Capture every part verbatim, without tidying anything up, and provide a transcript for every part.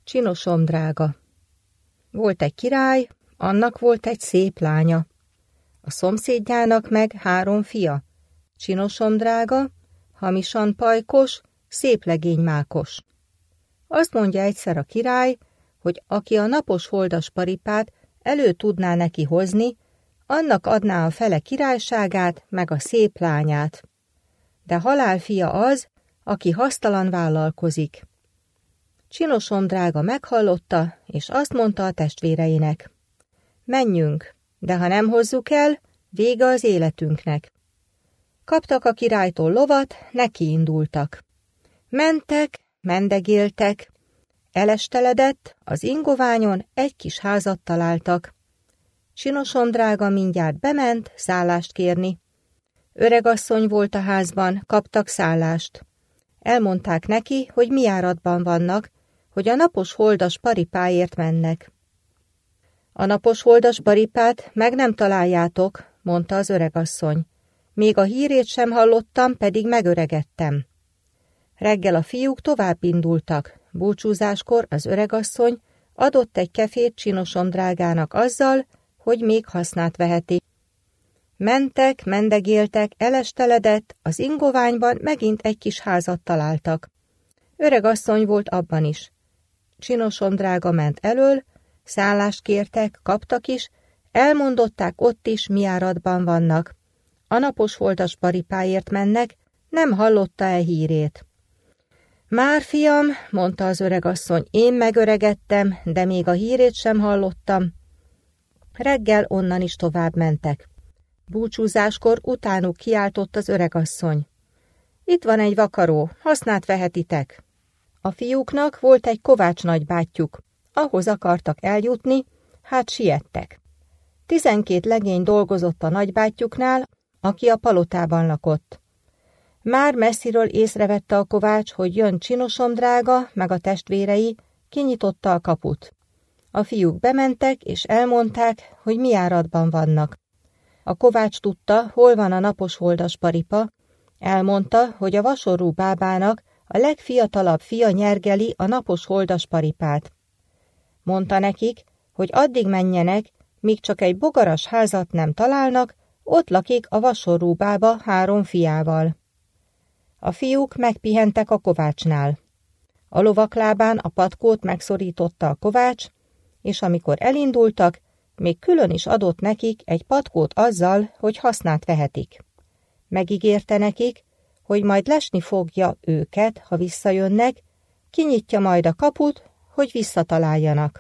Csinosom drága. Volt egy király, annak volt egy szép lánya. A szomszédjának meg három fia. Csinosom drága, hamisan pajkos, szép legény mákos. Azt mondja egyszer a király, hogy aki a napos holdas paripát elő tudná neki hozni, annak adná a fele királyságát, meg a szép lányát. De halálfia az, aki hasztalan vállalkozik. Csinosom drága meghallotta, és azt mondta a testvéreinek: menjünk, de ha nem hozzuk el, vége az életünknek. Kaptak a királytól lovat, nekiindultak. Mentek, mendegéltek, elesteledett, az ingoványon egy kis házat találtak. Csinosom drága mindjárt bement szállást kérni. Öregasszony volt a házban, kaptak szállást. Elmondták neki, hogy mi járatban vannak, hogy a napos holdas paripáért mennek. A napos holdas paripát meg nem találjátok, mondta az öregasszony. Még a hírét sem hallottam, pedig megöregedtem. Reggel a fiúk tovább indultak. Búcsúzáskor az öregasszony adott egy kefét Csinosom drágának azzal, hogy még hasznát veheti. Mentek, mendegéltek, elesteledett, az ingoványban megint egy kis házat találtak. Öregasszony volt abban is. Csinosom drága ment elől, szállást kértek, kaptak is, elmondották ott is, mi járatban vannak. A napos holdas paripáért mennek, nem hallotta el hírét. Már, fiam, mondta az öregasszony, én megöregedtem, de még a hírét sem hallottam. Reggel onnan is tovább mentek. Búcsúzáskor utánuk kiáltott az öregasszony. Itt van egy vakaró, hasznát vehetitek. A fiúknak volt egy kovács nagybátyjuk, ahhoz akartak eljutni, hát siettek. Tizenkét legény dolgozott a nagybátyjuknál, aki a palotában lakott. Már messziről észrevette a kovács, hogy jön Csinosom drága, meg a testvérei, kinyitotta a kaput. A fiúk bementek, és elmondták, hogy mi járatban vannak. A kovács tudta, hol van a napos holdas paripa, elmondta, hogy a vasorú bábának a legfiatalabb fia nyergeli a napos holdas paripát. Mondta nekik, hogy addig menjenek, míg csak egy bogaras házat nem találnak, ott lakik a vasorú bába három fiával. A fiúk megpihentek a kovácsnál. A lovak lábán a patkót megszorította a kovács, és amikor elindultak, még külön is adott nekik egy patkót azzal, hogy hasznát vehetik. Megígérte nekik, hogy majd lesni fogja őket, ha visszajönnek, kinyitja majd a kaput, hogy visszataláljanak.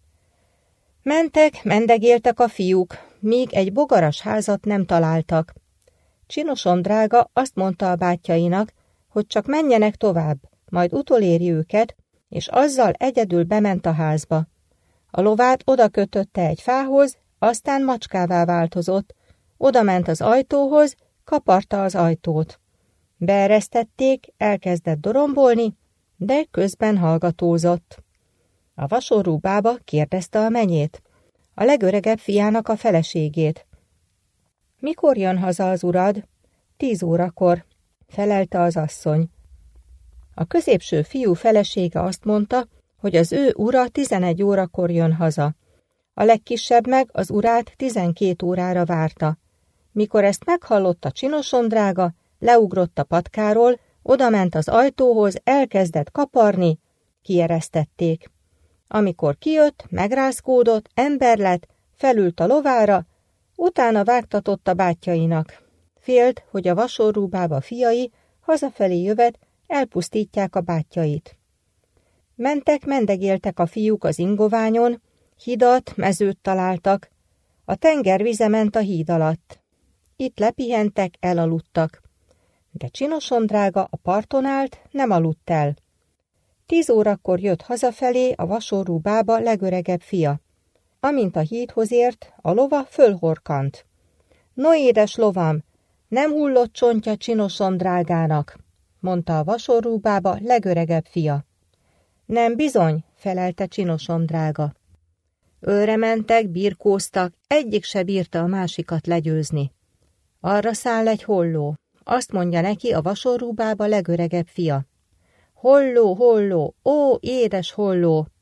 Mentek, mendegéltek a fiúk, míg egy bogaras házat nem találtak. Csinosom drága azt mondta a bátyjainak, hogy csak menjenek tovább, majd utoléri őket, és azzal egyedül bement a házba. A lovát oda kötötte egy fához, aztán macskává változott, oda ment az ajtóhoz, kaparta az ajtót. Beeresztették, elkezdett dorombolni, de közben hallgatózott. A vasorú bába kérdezte a menyét, a legöregebb fiának a feleségét. Mikor jön haza az urad? Tíz órakor, felelte az asszony. A középső fiú felesége azt mondta, hogy az ő ura tizenegy órakor jön haza. A legkisebb meg az urát tizenkét órára várta. Mikor ezt meghallotta Csinosom drága, leugrott a patkáról, odament az ajtóhoz, elkezdett kaparni, kieresztették. Amikor kijött, megrázkódott, ember lett, felült a lovára, utána vágtatott a bátyjainak. Félt, hogy a vasorú bába fiai hazafelé jövet, elpusztítják a bátyjait. Mentek, mendegéltek a fiúk az ingoványon, hidat, mezőt találtak. A tenger vize ment a híd alatt. Itt lepihentek, elaludtak. De Csinosom drága a parton állt, nem aludt el. Tíz órakor jött hazafelé a vasorú bába legöregebb fia. Amint a hídhoz ért, a lova fölhorkant. No, édes lovam, nem hullott csontja Csinosom drágának, mondta a vasorú bába legöregebb fia. Nem bizony, felelte Csinosom drága. Őre mentek, birkóztak, egyik se bírta a másikat legyőzni. Arra száll egy holló, azt mondja neki a vasorú bába legöregebb fia. Holló, holló, ó, édes holló,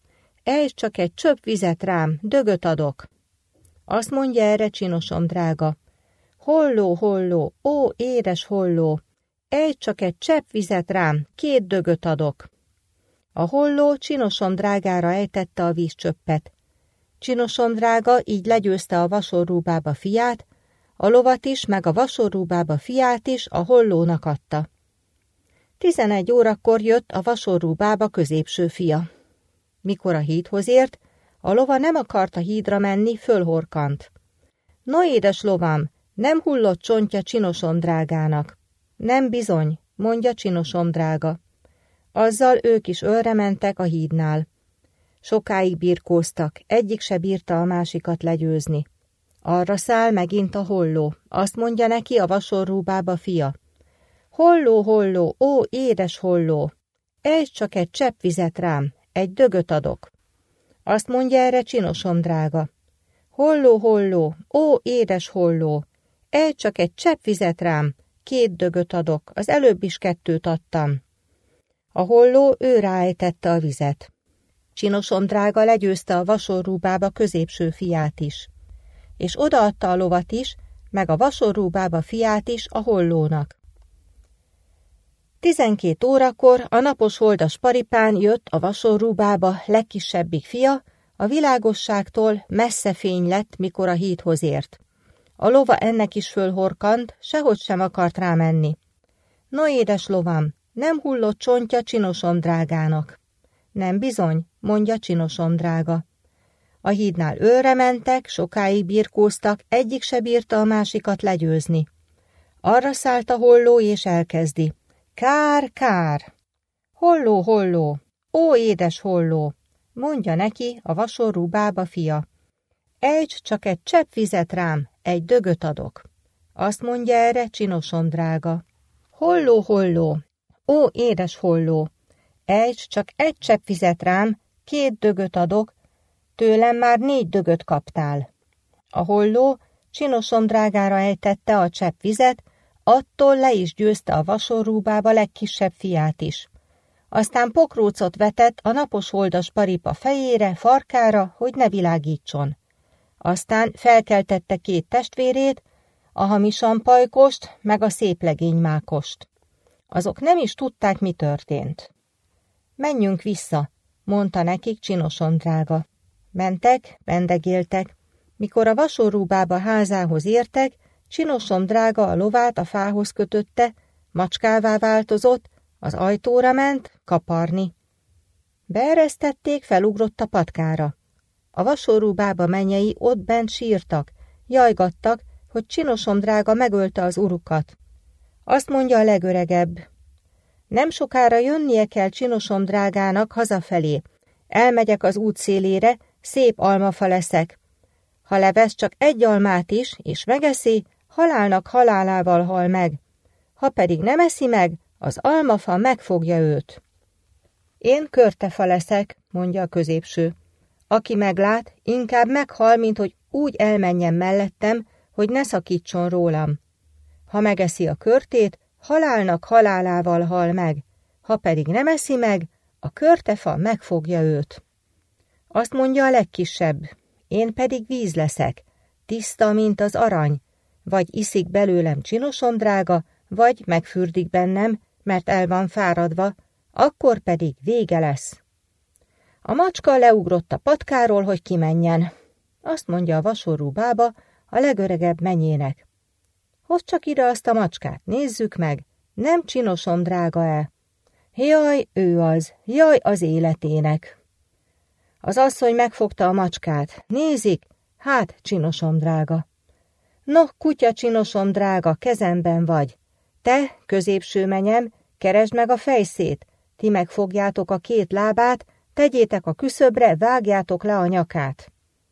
ejtsd csak egy csöpp vizet rám, dögöt adok. Azt mondja erre Csinosom drága: Holló, holló, ó, édes holló, ejtsd csak egy csepp vizet rám, két dögöt adok. A holló Csinosom drágára ejtette a vízcsöppet. Csinosom drága így legyőzte a vasorrúbába fiát, a lovat is, meg a vasorrúbába fiát is a hollónak adta. Tizenegy órakor jött a vasorrúbába középső fia. Mikor a hídhoz ért, a lova nem akart a hídra menni, fölhorkant. No, édes lovam, nem hullott csontja Csinosom drágának. Nem bizony, mondja Csinosom drága. Azzal ők is ölre mentek a hídnál. Sokáig birkóztak, egyik se bírta a másikat legyőzni. Arra száll megint a holló, azt mondja neki a vasorrúbába fia: Holló, holló, ó, édes holló, ejtsd csak egy csepp vizet rám, egy dögöt adok. Azt mondja erre Csinosom drága: Holló, holló, ó, édes holló, ejtsd csak egy csepp vizet rám, két dögöt adok, az előbb is kettőt adtam. A holló ő ráejtette a vizet. Csinosom drága legyőzte a vasorrúbába középső fiát is, és odaadta a lovat is, meg a vasorrúbába fiát is a hollónak. Tizenkét órakor a napos holdas paripán jött a vasorrúbába legkisebbik fia, a világosságtól messze fény lett, mikor a hídhoz ért. A lova ennek is fölhorkant, sehogy sem akart rámenni. No, édes lovam, nem hullott csontja Csinosom drágának. Nem bizony, mondja Csinosom drága. A hídnál őre mentek, sokáig birkóztak, egyik se bírta a másikat legyőzni. Arra szállt a holló és elkezdi: Kár, kár! Holló, holló, ó, édes holló, mondja neki a vasorrúbába fia: Ejtsd csak egy csepp vizet rám, egy dögöt adok. Azt mondja erre Csinosom drága: Holló, holló, ó, édes holló, ejtsd csak egy csepp vizet rám, két dögöt adok, tőlem már négy dögöt kaptál. A holló Csinosom drágára ejtette a csepp vizet, attól le is győzte a vasorrúbába legkisebb fiát is. Aztán pokrócot vetett a napos holdas paripa fejére, farkára, hogy ne világítson. Aztán felkeltette két testvérét, a hamisan pajkost, meg a szép legénymákost. Azok nem is tudták, mi történt. Menjünk vissza, mondta nekik Csinosom drága. Mentek, vendegéltek. Mikor a vasorrúbába házához értek, Csinosom drága a lovát a fához kötötte, macskává változott, az ajtóra ment kaparni. Beeresztették, felugrott a patkára. A vasorrúbába mennyei ott bent sírtak, jajgattak, hogy Csinosom drága megölte az urukat. Azt mondja a legöregebb: Nem sokára jönnie kell Csinosom drágának hazafelé. Elmegyek az út szélére, szép almafa leszek. Ha levesz csak egy almát is, és megeszi, halálnak halálával hal meg. Ha pedig nem eszi meg, az almafa megfogja őt. Én körtefa leszek, mondja a középső. Aki meglát, inkább meghal, mint hogy úgy elmenjen mellettem, hogy ne szakítson rólam. Ha megeszi a körtét, halálnak halálával hal meg. Ha pedig nem eszi meg, a körtefa megfogja őt. Azt mondja a legkisebb: Én pedig víz leszek, tiszta, mint az arany, vagy iszik belőlem Csinosom drága, vagy megfürdik bennem, mert el van fáradva, akkor pedig vége lesz. A macska leugrott a patkáról, hogy kimenjen. Azt mondja a vasorrúbába a legöregebb menyének: Hozd csak ide azt a macskát, nézzük meg, nem Csinosom drága-e? Jaj, ő az, jaj az életének. Az asszony megfogta a macskát. Nézik, hát Csinosom drága. No, kutya Csinosom drága, kezemben vagy. Te, középső menyem, keresd meg a fejszét, ti megfogjátok a két lábát, tegyétek a küszöbre, vágjátok le a nyakát.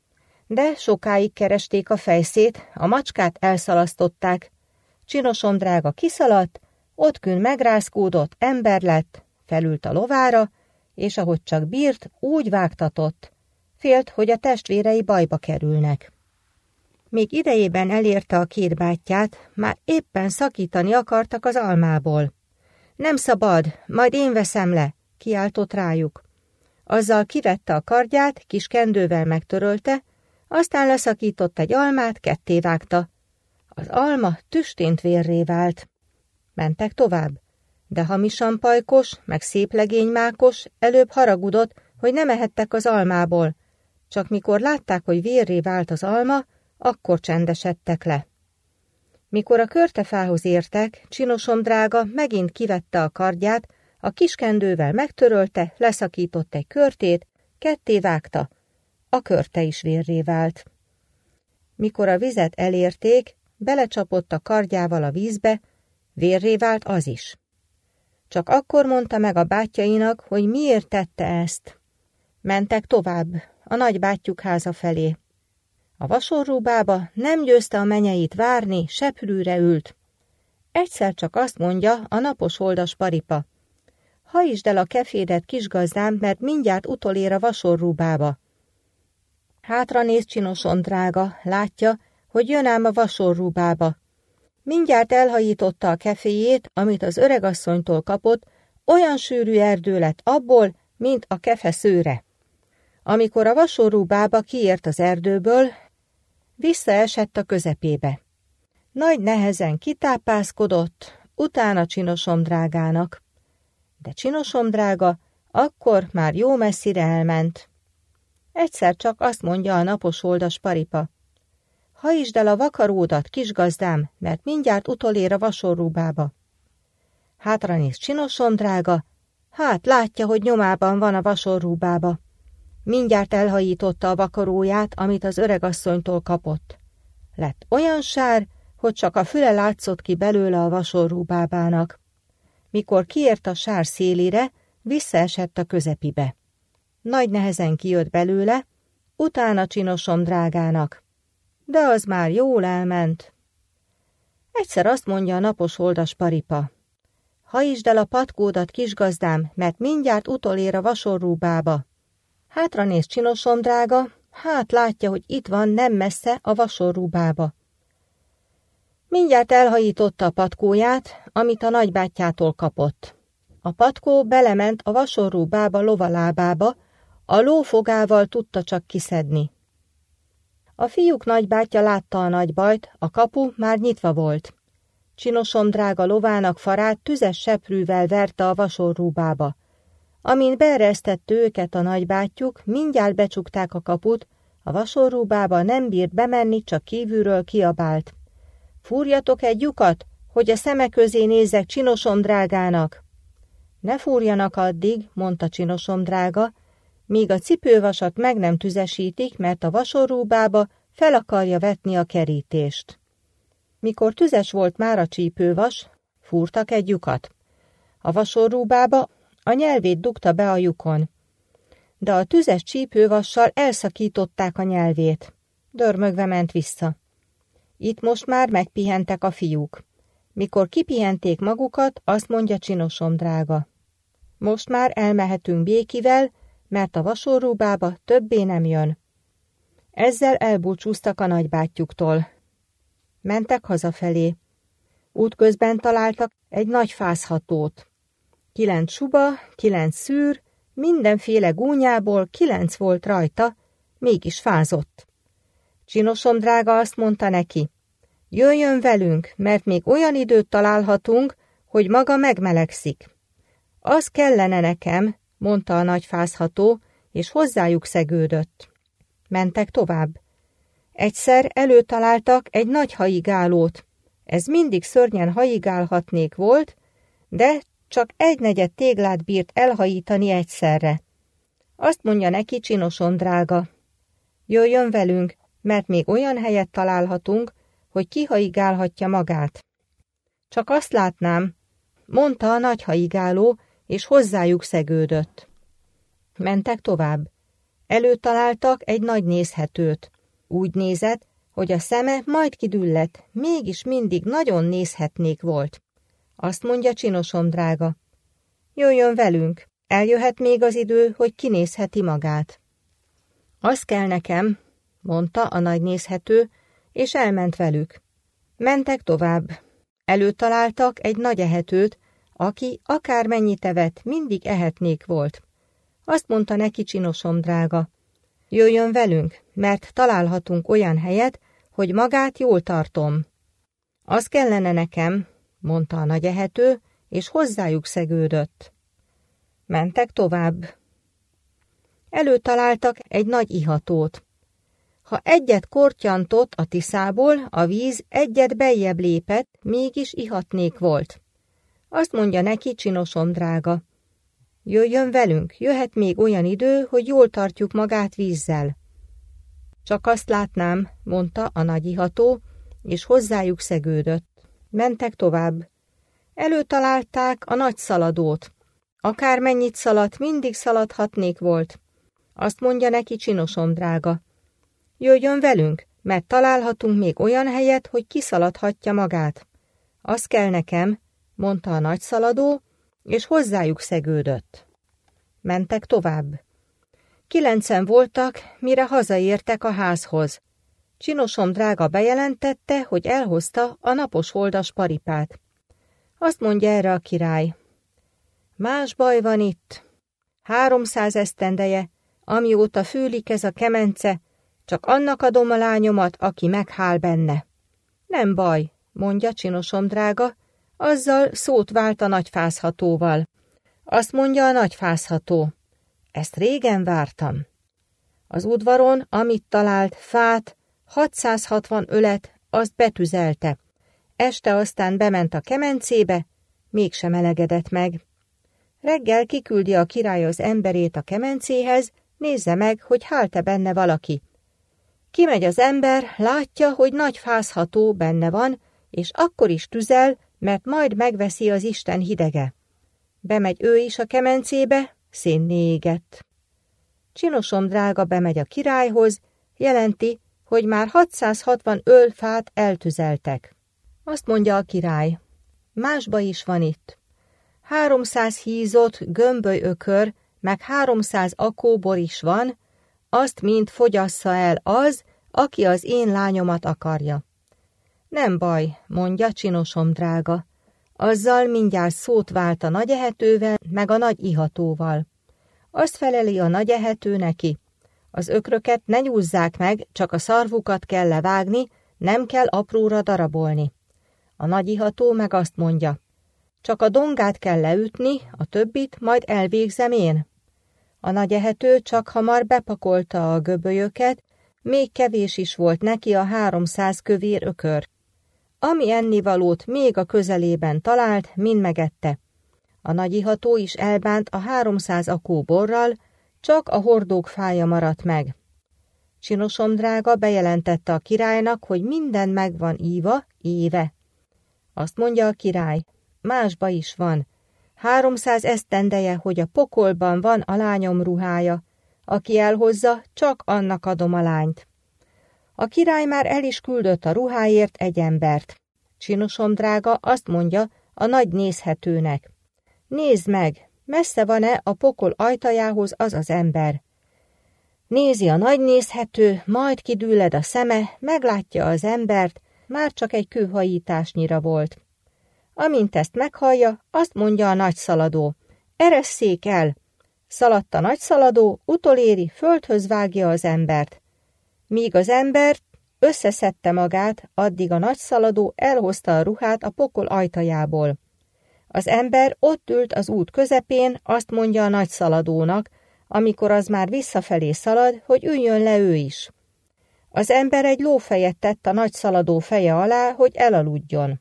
De sokáig keresték a fejszét, a macskát elszalasztották. Csinosom drága kiszaladt, ottkün megrázkódott, ember lett, felült a lovára, és ahogy csak bírt, úgy vágtatott. Félt, hogy a testvérei bajba kerülnek. Még idejében elérte a két bátyját, már éppen szakítani akartak az almából. Nem szabad, majd én veszem le, kiáltott rájuk. Azzal kivette a kardját, kis kendővel megtörölte, aztán leszakított egy almát, kettévágta. Az alma tüstént vérré vált. Mentek tovább, de hamisan pajkos, meg szép legénymákos előbb haragudott, hogy nem ehettek az almából, csak mikor látták, hogy vérré vált az alma, akkor csendesedtek le. Mikor a körtefához értek, Csinosom drága megint kivette a kardját, a kiskendővel megtörölte, leszakított egy körtét, ketté vágta, a körte is vérré vált. Mikor a vizet elérték, belecsapott a kardjával a vízbe, vérré vált az is. Csak akkor mondta meg a bátyjainak, hogy miért tette ezt. Mentek tovább, a nagybátyjuk háza felé. A vasorrúbába nem győzte a menyeit várni, seprűre ült. Egyszer csak azt mondja a napos oldas paripa: hajtsd el a kefédet, kisgazdám, mert mindjárt utolér a vasorrúbába. Hátra néz Csinosom drága, látja, hogy jön ám a vasorrúbába. Mindjárt elhajította a keféjét, amit az öregasszonytól kapott, olyan sűrű erdő lett abból, mint a kefe szőre. Amikor a vasorrúbába kiért az erdőből, visszaesett a közepébe. Nagy nehezen kitápászkodott, utána Csinosom drágának. De Csinosom drága akkor már jó messzire elment. Egyszer csak azt mondja a napos oldas paripa: hajtsd el a vakaródat, kisgazdám, mert mindjárt utolér a vasorrúbába. Hátra néz Csinosom drága, hát látja, hogy nyomában van a vasorrúbába. Mindjárt elhajította a vakaróját, amit az öregasszonytól kapott. Lett olyan sár, hogy csak a füle látszott ki belőle a vasorrúbábának. Mikor kiért a sár szélére, visszaesett a közepibe. Nagy nehezen kijött belőle, utána Csinosom drágának. De az már jól elment. Egyszer azt mondja a napos oldas paripa: hajtsd el a patkódat, kisgazdám, mert mindjárt utolér a vasorrúbába. Hátra néz Csinosom drága, hát látja, hogy itt van nem messze a vasorrúbába. Mindjárt elhajította a patkóját, amit a nagybátyjától kapott. A patkó belement a vasorrúbába lovalábába, a ló fogával tudta csak kiszedni. A fiúk nagybátyja látta a nagy bajt, a kapu már nyitva volt. Csinosom drága lovának farát tüzes seprűvel verte a vasorrúbába. Amint beeresztette őket a nagybátyjuk, mindjárt becsukták a kaput, a vasorrúbába nem bírt bemenni, csak kívülről kiabált: fúrjatok egy lyukat, hogy a szeme közé nézzek Csinosom drágának. Ne fúrjanak addig, mondta Csinosom drága, míg a cipővasat meg nem tüzesítik, mert a vasorrúbába fel akarja vetni a kerítést. Mikor tüzes volt már a csípővas, fúrtak egy lyukat. A vasorrúbába a nyelvét dugta be a lyukon, de a tüzes csípővassal elszakították a nyelvét. Dörmögve ment vissza. Itt most már megpihentek a fiúk. Mikor kipihenték magukat, azt mondja Csinosom drága: most már elmehetünk békivel, mert a vasorrúbába többé nem jön. Ezzel elbúcsúztak a nagybátyjuktól. Mentek hazafelé. Útközben találtak egy nagy fázhatót. Kilenc suba, kilenc szűr, mindenféle gúnyából kilenc volt rajta, mégis fázott. Csinosom drága azt mondta neki: jöjjön velünk, mert még olyan időt találhatunk, hogy maga megmelegszik. Az kellene nekem, mondta a nagy fázható, és hozzájuk szegődött. Mentek tovább. Egyszer előtaláltak egy nagy haigálót. Ez mindig szörnyen haigálhatnék volt, de csak egynegyed téglát bírt elhajítani egyszerre. Azt mondja neki Csinosom drága: jöjjön velünk, mert még olyan helyet találhatunk, hogy kihaigálhatja magát. Csak azt látnám, mondta a nagy haigáló, és hozzájuk szegődött. Mentek tovább. Előtaláltak egy nagy nézhetőt. Úgy nézett, hogy a szeme majd kidüllett, mégis mindig nagyon nézhetnék volt. Azt mondja Csinosom drága: jöjjön velünk, eljöhet még az idő, hogy kinézheti magát. Az kell nekem, mondta a nagy nézhető, és elment velük. Mentek tovább. Előtaláltak egy nagy ehetőt, aki akármennyit evett, mindig ehetnék volt. Azt mondta neki Csinosom drága: jöjjön velünk, mert találhatunk olyan helyet, hogy magát jól tartom. Az kellene nekem, mondta a nagy ehető, és hozzájuk szegődött. Mentek tovább. Előtaláltak egy nagy ihatót. Ha egyet kortyantott a Tiszából, a víz egyet beljebb lépett, mégis ihatnék volt. Azt mondja neki Csinosom drága: jöjjön velünk, jöhet még olyan idő, hogy jól tartjuk magát vízzel. Csak azt látnám, mondta a nagy iható, és hozzájuk szegődött. Mentek tovább. Előtalálták a nagy szaladót. Akármennyit szaladt, mindig szaladhatnék volt. Azt mondja neki Csinosom drága: jöjjön velünk, mert találhatunk még olyan helyet, hogy kiszaladhatja magát. Az kell nekem, mondta a nagy szaladó, és hozzájuk szegődött. Mentek tovább. Kilencen voltak, mire hazaértek a házhoz. Csinosom drága bejelentette, hogy elhozta a napos holdas paripát. Azt mondja erre a király: más baj van itt. Háromszáz esztendeje, amióta fűlik ez a kemence, csak annak adom a lányomat, aki meghál benne. Nem baj, mondja Csinosom drága, azzal szót vált a nagyfázhatóval. Azt mondja a nagyfázható: ezt régen vártam. Az udvaron, amit talált, fát, hatszázhatvan ölet, azt betüzelte. Este aztán bement a kemencébe, mégsem melegedett meg. Reggel kiküldi a király az emberét a kemencéhez, nézze meg, hogy hált-e benne valaki. Kimegy az ember, látja, hogy nagy fázható benne van, és akkor is tüzel, mert majd megveszi az Isten hidege. Bemegy ő is a kemencébe, szénné égett. Csinosom drága bemegy a királyhoz, jelenti, hogy már hatszázhatvan ölfát eltüzeltek. Azt mondja a király: másba is van itt. Háromszáz hízott gömböly ökör, meg háromszáz akóbor is van, azt mind fogyassza el az, aki az én lányomat akarja. Nem baj, mondja Csinosom drága. Azzal mindjárt szót vált a nagy ehetővel, meg a nagy ihatóval. Azt feleli a nagy ehető neki: az ökröket ne nyúzzák meg, csak a szarvukat kell levágni, nem kell apróra darabolni. A nagy iható meg azt mondja: csak a dongát kell leütni, a többit majd elvégzem én. A nagy ehető csak hamar bepakolta a göbölyöket, még kevés is volt neki a háromszáz kövér ökör. Ami ennivalót még a közelében talált, mind megette. A nagy iható is elbánt a háromszáz akó borral, csak a hordók fája maradt meg. Csinosom drága bejelentette a királynak, hogy minden meg van íva, éve. Azt mondja a király: másba is van. Háromszáz esztendeje, hogy a pokolban van a lányom ruhája. Aki elhozza, csak annak adom a lányt. A király már el is küldött a ruháért egy embert. Csinosom drága azt mondja a nagy nézhetőnek: nézd meg, messze van-e a pokol ajtajához az az ember. Nézi a nagy nézhető, majd kidülled a szeme, meglátja az embert, már csak egy kőhajításnyira volt. Amint ezt meghallja, azt mondja a nagy szaladó: eresszék el! Szaladt a nagy szaladó, utoléri, földhöz vágja az embert. Míg az ember összeszedte magát, addig a nagy szaladó elhozta a ruhát a pokol ajtajából. Az ember ott ült az út közepén, azt mondja a nagy szaladónak, amikor az már visszafelé szalad, hogy üljön le ő is. Az ember egy lófejet tett a nagy szaladó feje alá, hogy elaludjon.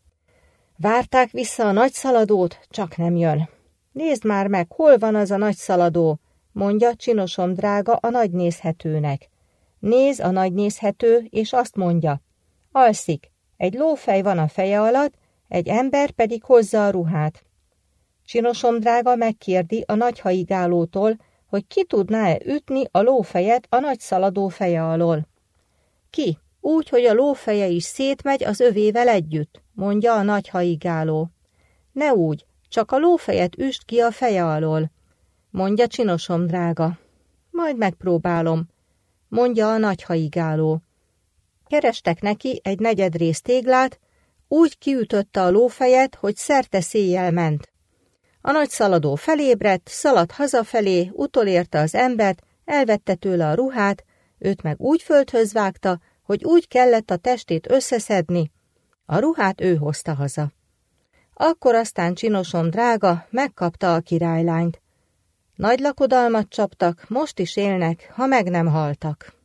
Várták vissza a nagy szaladót, csak nem jön. Nézd már meg, hol van az a nagy szaladó, mondja Csinosom drága a nagy nézhetőnek. Néz a nagy nézhető, és azt mondja: alszik, egy lófej van a feje alatt, egy ember pedig hozza a ruhát. Csinosom drága megkérdi a nagy haigálótól, hogy ki tudná-e ütni a lófejet a nagy szaladó feje alól. Ki? Úgy, hogy a lófeje is szétmegy az övével együtt, mondja a nagy haigáló. Ne úgy, csak a lófejet üst ki a feje alól, mondja Csinosom drága. Majd megpróbálom, mondja a nagy haigáló. Kerestek neki egy negyedrész téglát, úgy kiütötte a lófejet, hogy szerte széjjel ment. A nagy szaladó felébredt, szaladt hazafelé, utolérte az embert, elvette tőle a ruhát, őt meg úgy földhöz vágta, hogy úgy kellett a testét összeszedni. A ruhát ő hozta haza. Akkor aztán Csinosom drága megkapta a királylányt. Nagy lakodalmat csaptak, most is élnek, ha meg nem haltak.